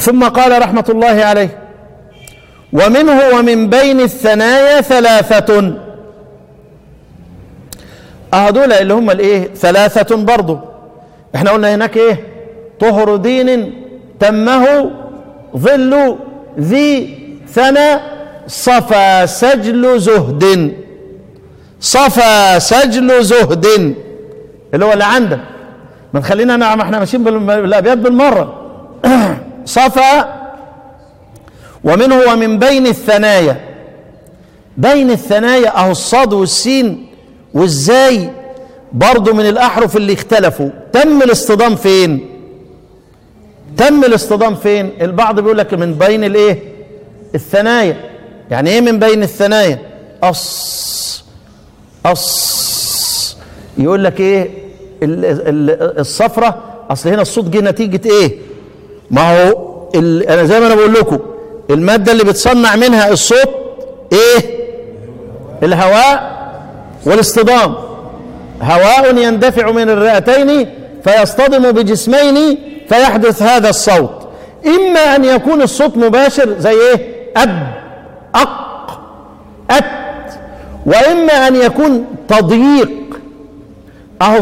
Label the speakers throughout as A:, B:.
A: ثم قال رحمة الله عليه: ومنه ومن بين الثنايا ثلاثة. هذول اللي هم الايه؟ ثلاثة برضو. احنا قلنا هناك ايه؟ طهر دين تمه ظل ذي ثنى صفا سجل زهد. صفا سجل زهد اللي هو اللي عندك. ما تخلينا نعم احنا ماشيين بالابيات بالمره. صفا. ومنه ومن بين الثنايا. بين الثنايا اهو الصاد والسين والزاي برضو من الاحرف اللي اختلفوا. تم الاصطدام فين؟ تم الاصطدام فين؟ البعض بيقول لك من بين الايه؟ الثنايا. يعني ايه من بين الثنايا؟ أص يقول لك ايه؟ الصفرة اصل هنا الصوت جه نتيجة ايه؟ ما هو انا زي ما انا بقول لكم المادة اللي بتصنع منها الصوت ايه؟ الهواء والاصطدام. هواء يندفع من الرئتين فيصطدم بجسمين فيحدث هذا الصوت. اما ان يكون الصوت مباشر زي ايه؟ اب، اق، ات. واما ان يكون تضييق. اهو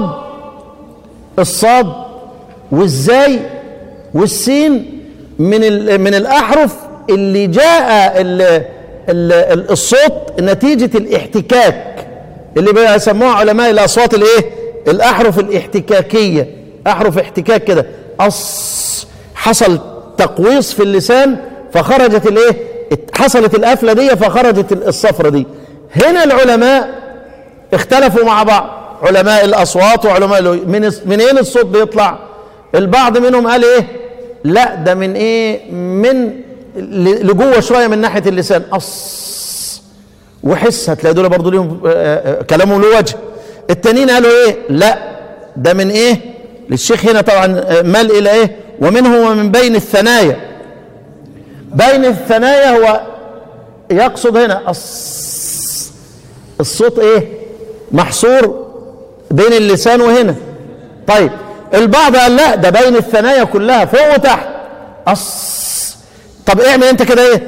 A: الصاد والزاي والسين من الاحرف اللي جاء الصوت نتيجة الاحتكاك اللي بيسموها علماء الاصوات الايه؟ الاحرف الاحتكاكية. احرف احتكاك كده. حصل تقويص في اللسان فخرجت الايه؟ حصلت القفله دي فخرجت الصفرة دي. هنا العلماء اختلفوا مع بعض، علماء الاصوات وعلماء منين الصوت بيطلع. البعض منهم قال ايه؟ لا ده من ايه؟ من لجوه شويه من ناحيه اللسان. وحس. هتلاقي دول برضو ليهم كلامهم له وجه. التانيين قالوا ايه؟ لا ده من ايه؟ للشيخ هنا طبعا مال الى ايه؟ ومنه ومن بين الثنايا. بين الثنايا هو يقصد هنا الصوت ايه؟ محصور بين اللسان وهنا. طيب البعض قال لا ده بين الثنايا كلها فوق وتحت. طب اعمل انت كده ايه؟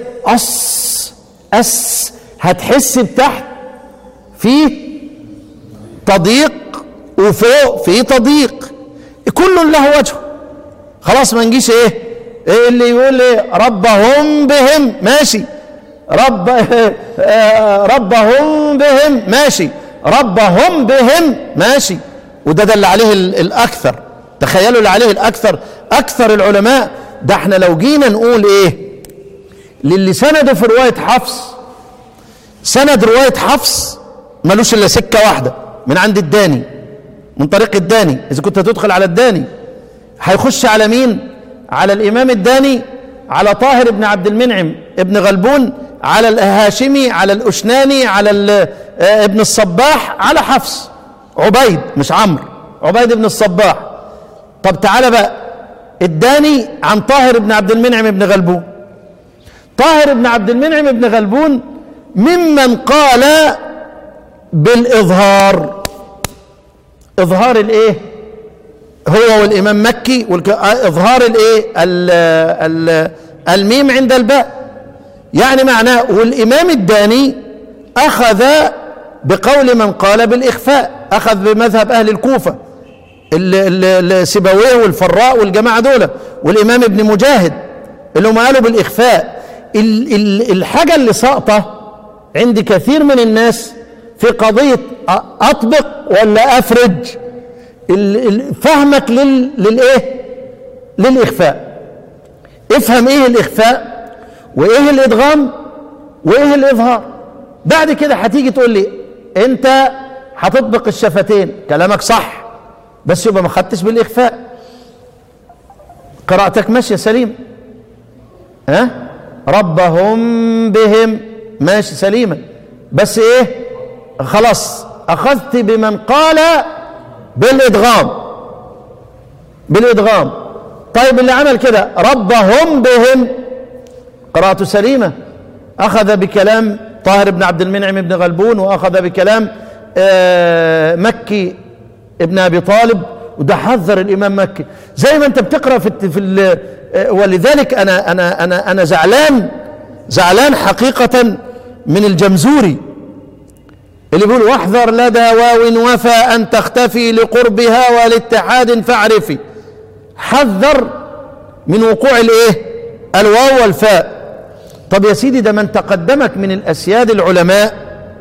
A: هتحس بتحت فيه تضييق وفوق فيه تضييق. كل له وجهه. خلاص ما نجيش ايه اللي يقول ايه ربهم بهم ماشي، ربهم بهم ماشي، ربهم بهم ماشي، وده اللي عليه الاكثر. تخيلوا اللي عليه اكثر العلماء. ده احنا لو جينا نقول ايه للي سنده في رواية حفص، سند رواية حفص ملوش الا سكة واحدة من عند الداني، من طريق الداني. اذا كنت هتدخل على الداني هيخش على مين؟ على الامام الداني، على طاهر بن عبد المنعم ابن غلبون، على الهاشمي، على الاشناني، على ابن الصباح، على حفص. عبيد مش عمرو، عبيد بن الصباح. طب تعالى بقى الداني عن طاهر بن عبد المنعم ابن غلبون. طاهر بن عبد المنعم ابن غلبون ممن قال بالإظهار. إظهار الإيه؟ هو والإمام مكي إظهار الإيه؟ الميم عند الباء. يعني معناه والإمام الداني أخذ بقول من قال بالإخفاء، أخذ بمذهب أهل الكوفة السيبويه والفراء والجماعة دول، والإمام ابن مجاهد اللي هم قالوا بالإخفاء. الحاجة اللي ساقطة عند كثير من الناس في قضية أطبق ولا أفرج، فهمك للإيه؟ للإخفاء. افهم إيه الإخفاء وإيه الإدغام وإيه الإظهار. بعد كده هتيجي تقول لي أنت هتطبق الشفتين، كلامك صح، بس يبقى ما خدتش بالإخفاء. قراءتك ماشية سليم، ها؟ ربهم بهم ماشي سليمة، بس ايه؟ خلاص اخذت بمن قال بالادغام. طيب اللي عمل كده ربهم بهم قراءته سليمة، اخذ بكلام طاهر بن عبد المنعم بن غلبون، واخذ بكلام مكي ابن ابي طالب، وده حذر الإمام مكي، زي ما أنت بتقرأ ولذلك أنا زعلان حقيقة من الجمزوري اللي بيقول واحذر لدى واو وفى أن تختفي لقربها والاتحاد فاعرفي. حذر من وقوع الواو والفاء. طب يا سيدي، ده من تقدمك من الأسياد العلماء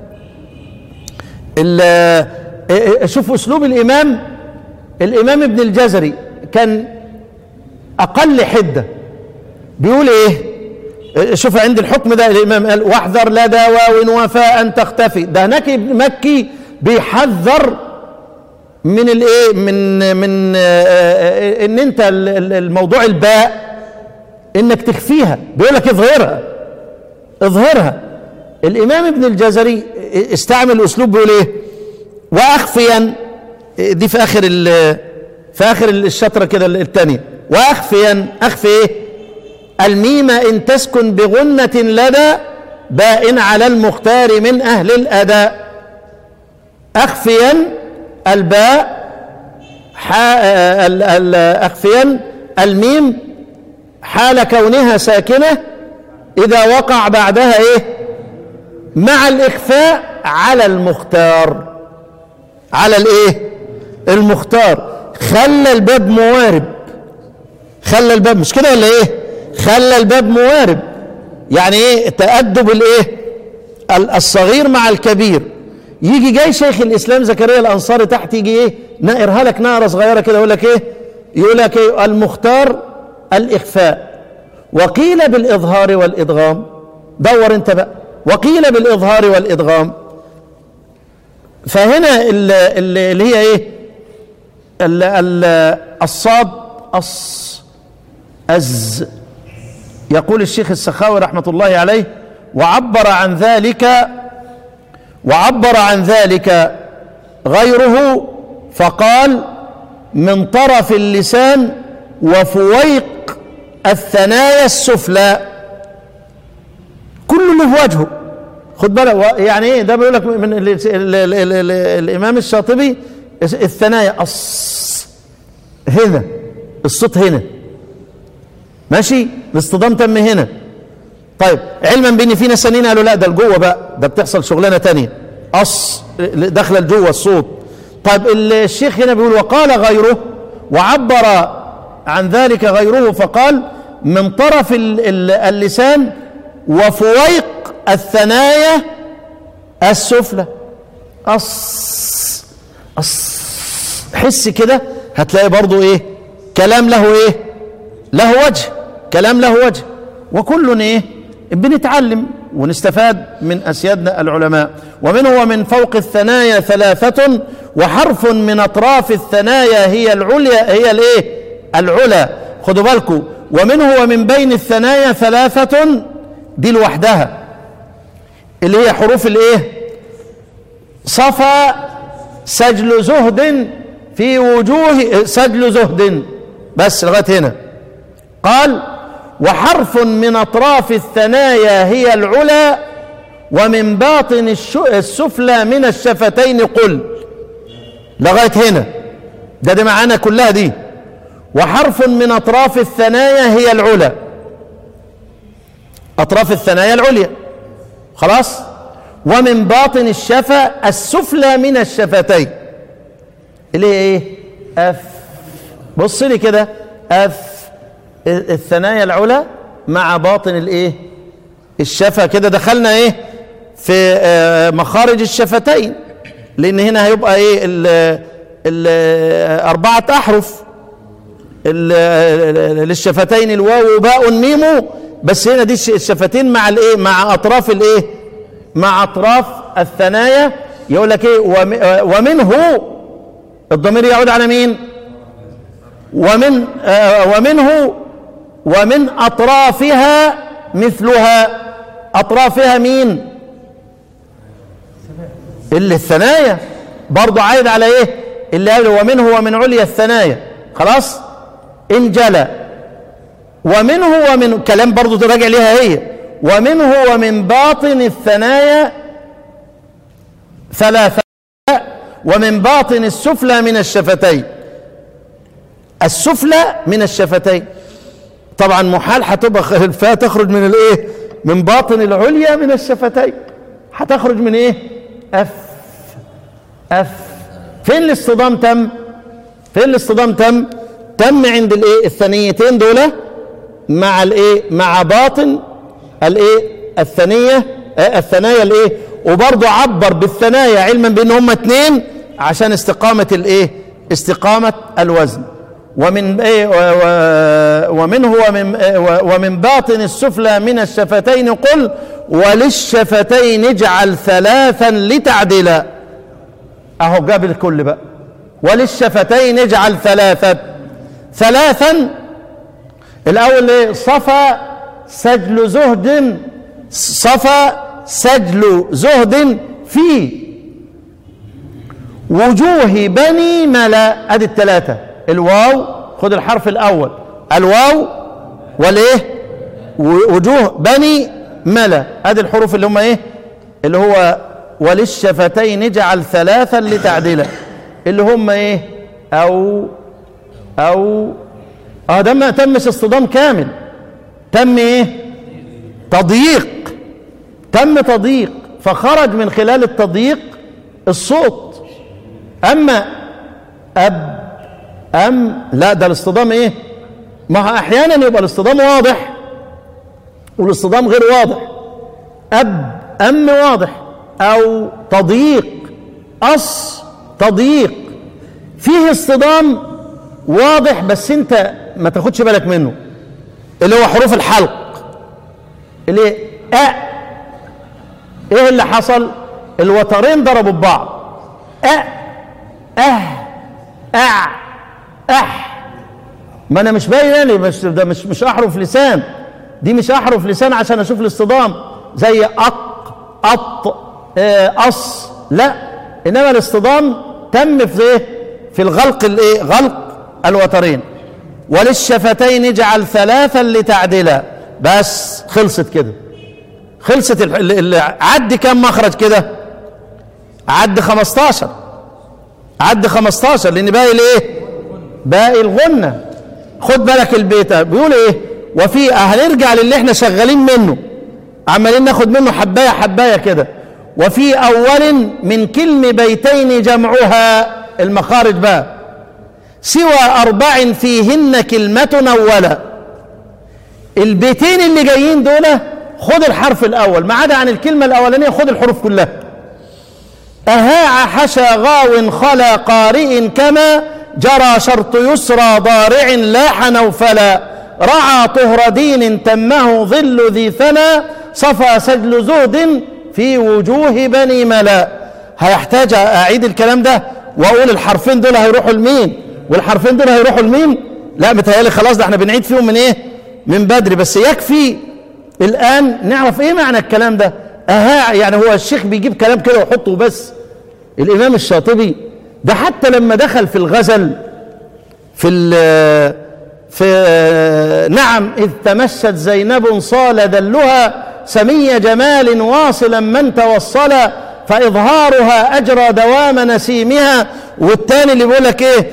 A: شوف أسلوب الإمام ابن الجزري كان أقل حدة. بيقول شوف عند الحكم ده الإمام قال واحذر لدى واو وفاء أن تختفي. ده هناك ابن مكي بيحذر من من ان انت الموضوع الباء انك تخفيها، بيقول لك اظهرها. الإمام ابن الجزري استعمل أسلوب بيقول واخفيا، دي في آخر الشطرة كده الثانية، واخفيا اخفي الميم إن تسكن بغنة لدى باء على المختار من أهل الأداء. أخفيا الباء أخفيا الميم حال كونها ساكنة إذا وقع بعدها مع الإخفاء على المختار، على المختار. خلى الباب موارب، خلى الباب، مش كده ولا خلى الباب موارب، يعني تأدب الصغير مع الكبير. يجي جاي شيخ الإسلام زكريا الأنصاري تحت يجي نائرها لك نائرة صغيرة كده، يقول لك المختار الإخفاء، وقيل بالإظهار والإدغام. دور انت بقى، وقيل بالإظهار والإدغام. فهنا اللي هي الصاد أز. يقول الشيخ السخاوي رحمة الله عليه وعبر عن ذلك غيره فقال من طرف اللسان وفويق الثنايا السفلى، كل له وجهه. خد بالك يعني ده بيقول لك من الإمام الشاطبي الثنايا هنا، الصوت هنا ماشي، الاصطدام تم هنا. طيب علما بان في ناس ثانيين قالوا لا ده لجوه بقى، ده بتحصل شغلانه ثانيه، داخله لجوه الصوت. طيب الشيخ هنا بيقول وقال غيره، وعبر عن ذلك غيره فقال من طرف اللسان وفويق الثنايا السفلى. حس كده هتلاقي برضو كلام له له وجه، كلام له وجه. وكل بنتعلم ونستفاد من أسيادنا العلماء. ومنه ومن فوق الثنايا ثلاثة وحرف من أطراف الثنايا هي العليا، هي العلا. خدوا بالكم. ومنه ومن بين الثنايا ثلاثة، دي لوحدها اللي هي حروف صفا سجل زهد في وجوه، سجل زهد بس لغاية هنا. قال وحرف من أطراف الثنايا هي العلا ومن باطن السفلى من الشفتين قل، لغاية هنا. ده معانا كلها دي. وحرف من أطراف الثنايا هي العلا، أطراف الثنايا العليا خلاص. ومن باطن الشفة السفلى من الشفتين اللي هي أف. بص لي كده، أف الثنايا العلى مع باطن الشفة كده. دخلنا في مخارج الشفتين، لأن هنا هيبقى أربعة أحرف للشفتين، الواو وباء ميم. بس هنا دي الشفتين مع مع أطراف مع أطراف الثنايا. يقول لك ومنه الضمير يعود على مين؟ ومنه ومن أطرافها مثلها. أطرافها مين؟ اللي الثنايا برضو عايد على اللي قال ومنه ومن عليا الثنايا خلاص. انجلى. ومنه ومن كلام برضو تراجع ليها هي. ومنه ومن باطن الثنايا ثلاثة ومن باطن السفلى من الشفتين. السفلى من الشفتين. طبعا محال هتبقى الفاء تخرج من الايه؟ من باطن العليا من الشفتين، هتخرج من ايه؟ اف. اف. فين الاصطدام تم؟ فين الاصطدام تم؟ تم عند الايه؟ الثنيتين دول مع الايه؟ مع باطن الايه؟ الثنيه، الثنايا الايه؟ وبرضه عبر بالثنايا علما بان هم اتنين عشان استقامه الايه؟ استقامه الوزن. ومن ايه؟ ومنه ومن باطن السفلى من الشفتين قل وللشفتين اجعل ثلاثا لتعدلا. اهو جاب الكل بقى. وللشفتين اجعل ثلاثا. الاول ايه؟ صفا سجل زهد، صفا سجل زهد في وجوه بني ملا. ادي الثلاثه. الواو، خد الحرف الاول، الواو والايه؟ وجوه بني ملا. ادي الحروف اللي هم ايه؟ اللي هو وللشفتين اجعل ثلاثا لتعدلا، اللي هم ايه؟ او ده ما تمش اصطدام كامل، تم ايه؟ تضييق. تم تضييق، فخرج من خلال التضييق الصوت. اما لا، ده الاصطدام ايه؟ ما احيانا يبقى الاصطدام واضح والاصطدام غير واضح. ام واضح، او تضييق، تضييق. فيه اصطدام واضح بس انت ما تاخدش بالك منه، اللي هو حروف الحلق، اللي ايه اللي حصل؟ الوترين ضربوا ببعض. ما انا مش باين لي، بس ده مش احرف لسان، دي مش احرف لسان عشان اشوف الاصطدام زي اص، لا، انما الاصطدام تم في ايه؟ في الغلق الايه؟ غلق الوترين. وللشفتين اجعل ثلاثا لتعدلا. بس خلصت كده، خلصت. عد كم مخرج كده؟ عد 15، عد 15، لان باقي الايه؟ باقي الغنة. خد بالك البيت بيقول ايه؟ وفي هنرجع للي احنا شغالين منه، عمالين ناخد منه حبايه حبايه كده. وفي اول من كلم بيتين جمعها، المخارج بقى، سوى 4 فيهن كلمة نولة. البيتين اللي جايين دول خد الحرف الاول، ما عدا عن الكلمة الاولانية خد الحروف كلها. أهاع حشى غاو خلا قارئ كما جرى شرط يسرى ضارع لاح نوفلا. رعى طهر دين تمه ظل ذي ثنى صفى سجل زهد في وجوه بني ملا. هيحتاج أعيد الكلام ده وأقول الحرفين دول هيروحوا لمين والحرفين دول هيروحوا لمين؟ لا، متهيألي خلاص ده احنا بنعيد فيهم من ايه؟ من بدري. بس يكفي الآن نعرف ايه معنى الكلام ده. يعني هو الشيخ بيجيب كلام كده ويحطه بس؟ الإمام الشاطبي ده حتى لما دخل في الغزل في نعم إذ تمشت زينب صال دلها سمي جمال واصلا من توصل فإظهارها أجرى دوام نسيمها. والتاني اللي بيقول لك إيه؟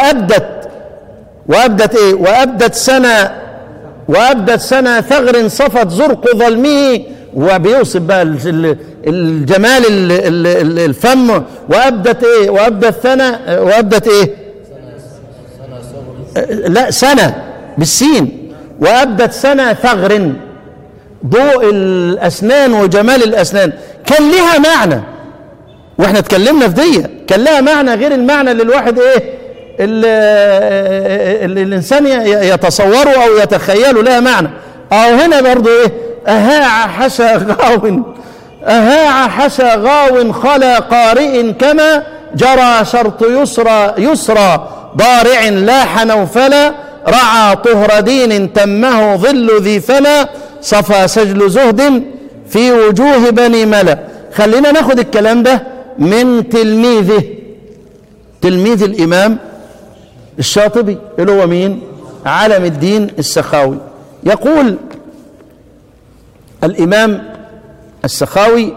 A: وأبدت إيه؟ وأبدت سنة ثغر صفت زرق ظلمه. وبيوصف بقى الجمال الفم. وأبدت إيه؟ وأبدت إيه؟ لا، سنة بالسين. وأبدت سنة ثغر، ضوء الأسنان وجمال الأسنان. كان لها معنى، واحنا اتكلمنا في دي، كان لها معنى غير المعنى اللي الواحد ايه؟ اللي الإنسان يتصوره أو يتخيله. لها معنى. أو هنا برضو ايه؟ أهاع حشى غاو خلا قارئ كما جرى شرط يسرى ضارع لاح نوفلا. رعى طهر دين تمه ظل ذي فلا صفى سجل زهد في وجوه بني ملا. خلينا ناخد الكلام ده من تلميذ الإمام الشاطبي اللي هو مين؟ علم الدين السخاوي. يقول الإمام السخاوي: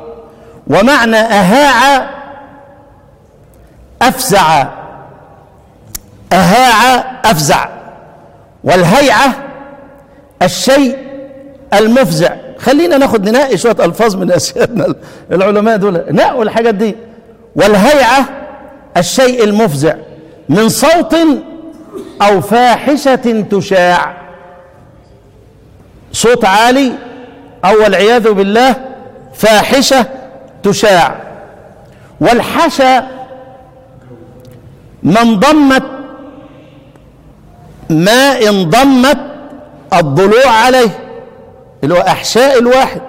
A: ومعنى أهاع أفزع، أهاع أفزع، والهيعة الشيء المفزع. خلينا ناخد ننقي شوية ألفاظ من أسيادنا العلماء دول، نقوا الحاجات دي. والهيعة الشيء المفزع من صوت أو فاحشة تشاع، صوت عالي أو والعياذ بالله فاحشة تشاع. والحشى ما انضمت الضلوع عليه، اللي هو أحشاء الواحد،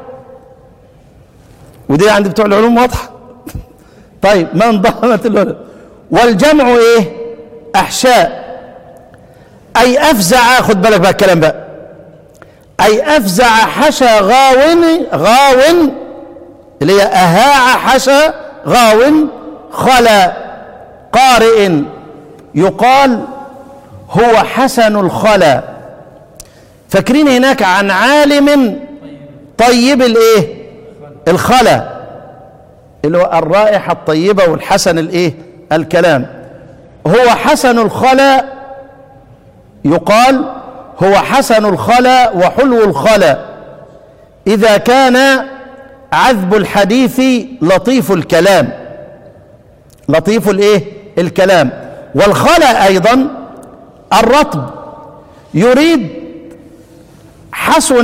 A: ودي عند بتوع العلوم واضحة. طيب ما انضمت الولد. والجمع ايه؟ أحشاء، أي أفزع. خد بالك بقى الكلام بقى، أي أفزع حشى غاون اللي هي أهاع حشى غاون خلا قارئ يقال هو حسن الخلا. فاكرين هناك عن عالم طيب الايه؟ الخلا، اللي هو الرائحة الطيبة والحسن الايه؟ الكلام. هو حسن الخلا، يقال هو حسن الخلا وحلو الخلا إذا كان عذب الحديث لطيف الكلام، لطيف الايه؟ الكلام. والخلا ايضا الرطب، يريد حسن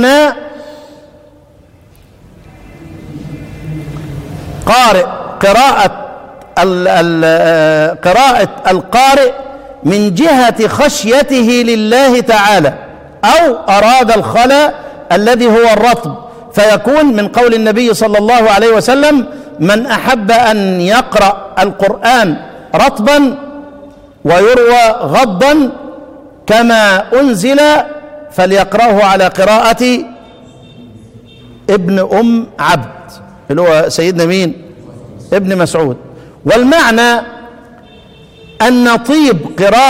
A: قراءة القارئ من جهة خشيته لله تعالى، أو أراد الخلا الذي هو الرطب، فيكون من قول النبي صلى الله عليه وسلم: من أحب أن يقرأ القرآن رطبا ويروى غضا كما أنزل فليقرأه على قراءة ابن أم عبد، اللي هو سيدنا مين؟ ابن مسعود. والمعنى أن طيب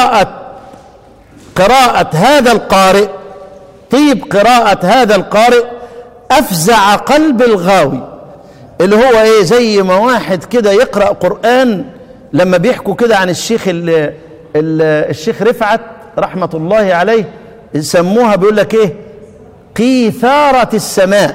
A: قراءة هذا القارئ، طيب قراءة هذا القارئ أفزع قلب الغاوي، اللي هو ايه؟ زي ما واحد كده يقرأ قرآن، لما بيحكوا كده عن الشيخ رفعت رحمة الله عليه، يسموها بيقول لك ايه؟ قيثارة السماء.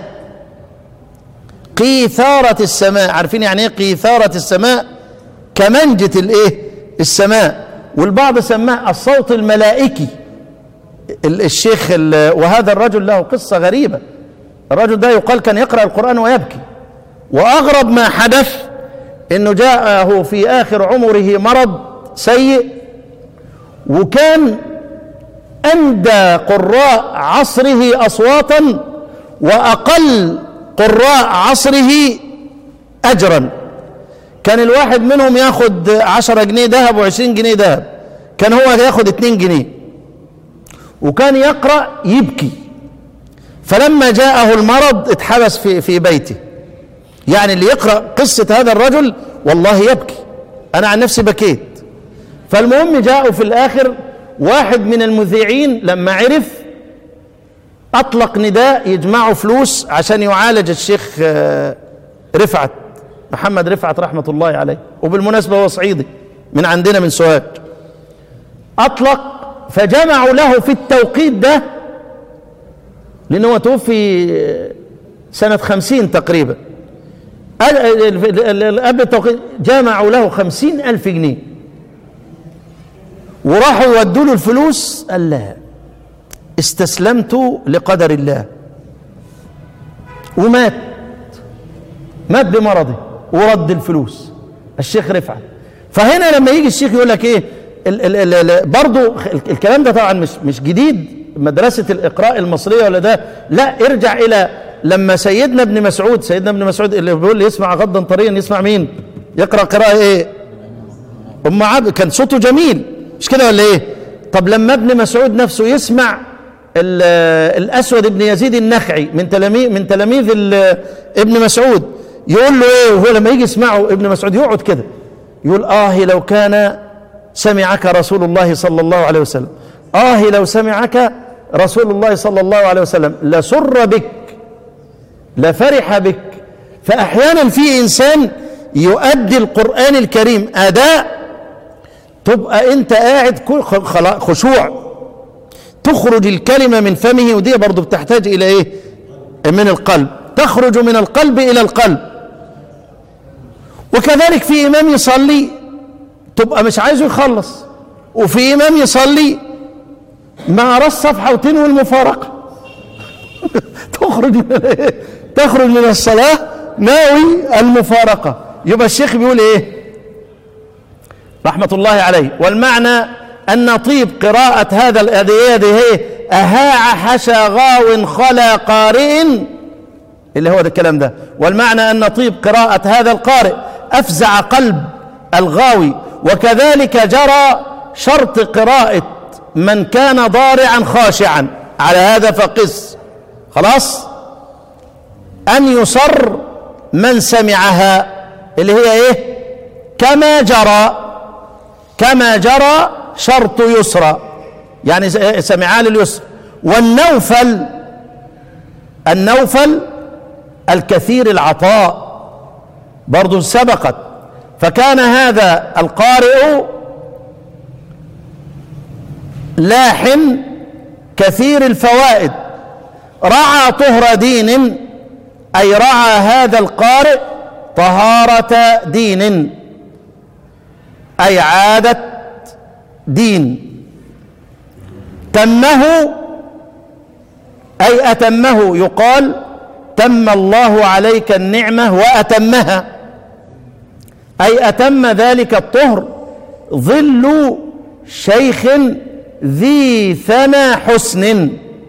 A: قيثارة السماء، عارفين يعني ايه قيثارة السماء؟ كمنجة الايه؟ السماء. والبعض سماه الصوت الملائكي. الشيخ وهذا الرجل له قصة غريبة. الرجل ده يقال كان يقرأ القرآن ويبكي، وأغرب ما حدث إنه جاءه في آخر عمره مرض سيء، وكان أندى قراء عصره أصواتا وأقل قراء عصره أجرا. كان الواحد منهم ياخد 10 جنيه ذهب و20 جنيه ذهب، كان هو ياخد 2 جنيه، وكان يقرأ يبكي. فلما جاءه المرض اتحبس في بيته. يعني اللي يقرأ قصة هذا الرجل والله يبكي، أنا عن نفسي بكيت. فالمهم جاءوا في الآخر واحد من المذيعين لما عرف أطلق نداء يجمعوا فلوس عشان يعالج الشيخ رفعت محمد رفعت رحمة الله عليه، وبالمناسبة هو صعيدي من عندنا من سوهاج. أطلق، فجمعوا له في التوقيت ده، لأنه هو توفي سنة 50 تقريبا، قبل التوقيت جمعوا له 50,000 جنيه، وراحوا يودوا له الفلوس. قال لا، استسلمت لقدر الله، ومات بمرضه ورد الفلوس الشيخ رفعت. فهنا لما يجي الشيخ يقول لك ايه؟ برضو الكلام ده طبعا مش جديد، مدرسة الإقراء المصرية ولا ده، لا، ارجع إلى لما سيدنا ابن مسعود اللي بيقول يسمع غضا طريا، يسمع مين؟ يقرأ قراءة ايه؟ أم عبد. كان صوته جميل، مش كده ولا ايه؟ طب لما ابن مسعود نفسه يسمع الأسود ابن يزيد النخعي من تلاميذ ابن مسعود، يقول له ايه؟ وهو لما يجي يسمعه ابن مسعود يقعد كده يقول: لو كان سمعك رسول الله صلى الله عليه وسلم، لو سمعك رسول الله صلى الله عليه وسلم لسر بك لفرح بك. فأحيانا في إنسان يؤدي القرآن الكريم أداء تبقى انت قاعد خشوع، تخرج الكلمة من فمه، ودي برضو بتحتاج الى ايه؟ من القلب، تخرج من القلب الى القلب. وكذلك في امام يصلي تبقى مش عايزه يخلص، وفي امام يصلي ما قراش صفحة وتنوي المفارقة تخرج من الصلاة ناوي المفارقة. يبقى الشيخ بيقول ايه رحمة الله عليه؟ والمعنى أن طيب قراءة هذه أهاع حشا غاو خلا قارئ، اللي هو ده الكلام ده. والمعنى أن طيب قراءة هذا القارئ أفزع قلب الغاوي، وكذلك جرى شرط قراءة من كان ضارعا خاشعا. على هذا فقس، خلاص، أن يصر من سمعها، اللي هي ايه؟ كما جرى شرط يسرى، يعني سمعها لليسر. والنوفل الكثير العطاء برضو سبقت، فكان هذا القارئ لاحن كثير الفوائد، رعى طهر دين، أي رعى هذا القارئ طهارة دين، أي عادة دين. تمه أي أتمه، يقال تم الله عليك النعمة وأتمها، أي أتم ذلك الطهر ظل شيخ ذي ثنى حسن،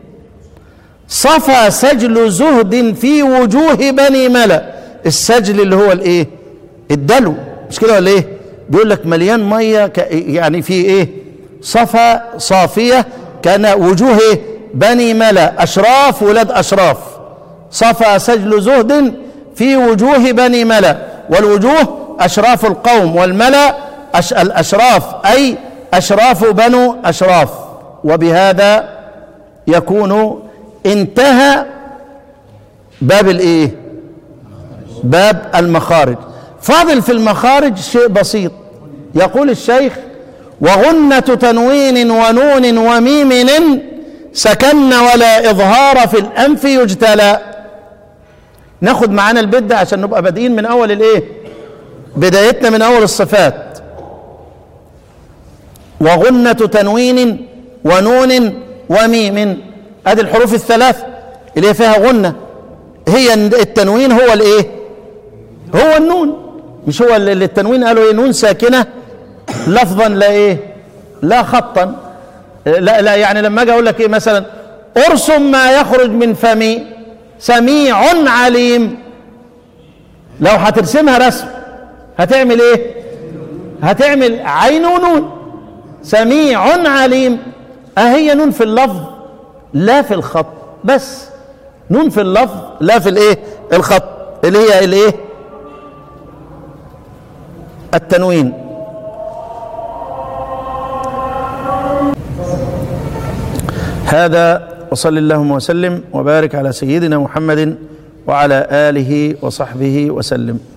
A: صفى سجل زهد في وجوه بني ملأ. السجل اللي هو الايه؟ الدلو، مش كده ولا ايه؟ بيقول لك مليان ميه، يعني في ايه؟ صفى صافيه، كان وجوه بني ملأ، اشراف ولاد اشراف. صفى سجل زهد في وجوه بني ملأ، والوجوه اشراف القوم، والملأ الاشراف، اي اشراف بنو اشراف. وبهذا يكون انتهى باب الايه؟ باب المخارج. فاضل في المخارج شيء بسيط. يقول الشيخ: وغنة تنوين ونون وميم سكن ولا إظهار في الأنف يجتلى. ناخد معانا البيت ده عشان نبقى بادئين من أول الايه؟ بدايتنا من أول الصفات. وغنة تنوين ونون وميم، ادي الحروف الثلاث اللي هي فيها غنة. هي التنوين هو الايه؟ هو النون، مش هو اللي التنوين قالوا ايه؟ نون ساكنة لفظا لا ايه؟ لا خطا. لا يعني لما اجي اقول لك ايه مثلا؟ ارسم ما يخرج من فمي سميع عليم، لو هترسمها رسم هتعمل ايه؟ هتعمل عين ونون. سميع عليم اهي نون في اللفظ لا في الخط، بس نون في اللفظ لا في الايه؟ الخط، اللي هي الايه؟ التنوين. هذا، وصل اللهم وسلم وبارك على سيدنا محمد وعلى آله وصحبه وسلم.